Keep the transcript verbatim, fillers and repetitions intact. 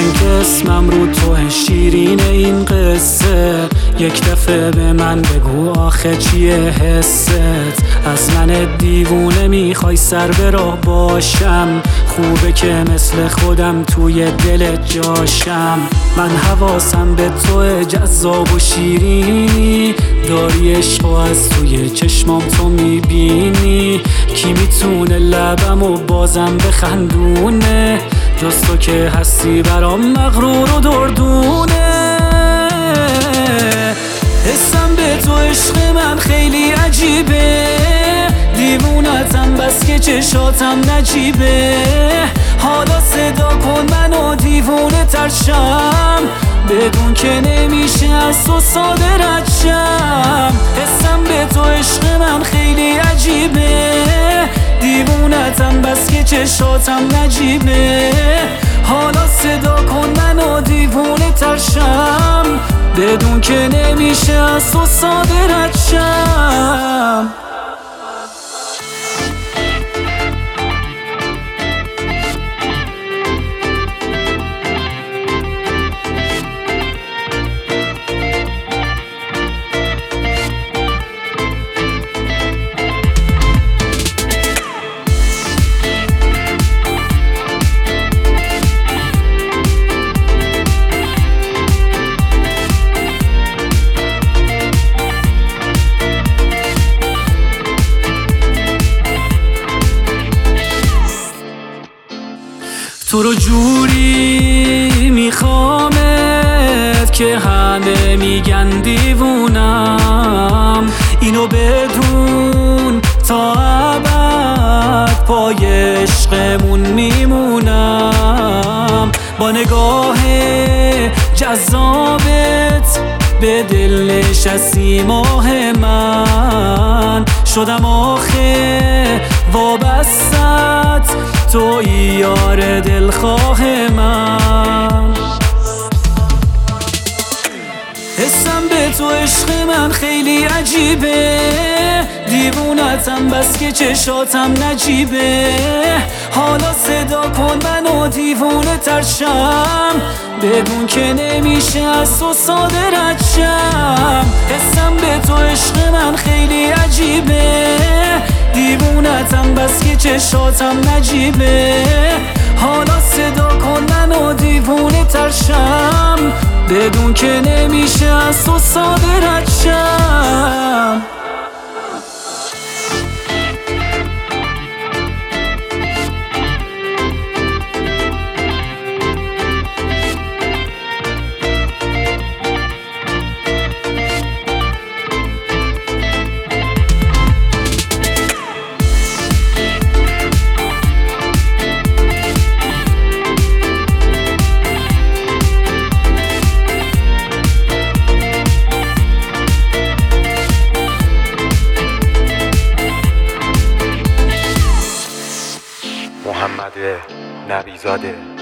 من که اسمم رو تو شیرین این قصه، یک دفعه به من بگو آخه چیه حست؟ از من دیوونه میخوای سر به راه باشم، خوبه که مثل خودم توی دلت جاشم. من حواسم به تو جذاب و شیرینی، داری عشق و از توی چشمام تو میبینی. کی میتونه لبم و بازم بخندونه، جز تو که هستی برام مغرور و دردونه. حسم به تو عشق من خیلی عجیبه، دیوونتم بس که چشاتم نجیبه. حالا صدا کن منو دیوونه ترشم، بدون که نمیشه از تو ساده رد شم. حسم به تو عشق من خیلی عجیبه، دیوونتم بس که چشاتم نجیبه. حالا صدا کن منو دیوونه ترشم، بدون که نمیشه از تو ساده رد شم. تو رو جوری میخوامت که همه میگن دیوونم، اینو بدون تا ابد پای عشقمون میمونم. با نگاه جذابت به دل نشستی ماه من، شدم آخه وابستت، توی یار دلخواه من. حسم به تو عشق من خیلی عجیبه، دیوونتم بس که چشاتم نجیبه. حالا صدا کن منو دیوونه ترشم، بدون که نمیشه از تو ساده رد شم. حسم به تو عشق من خیلی عجیبه، دیوونتم بس که چشاتم نجیبه. حالا صدا کن منو دیوونه ترشم، بدون که نمیشه از تو ساده رد شم. محمد نبیزاده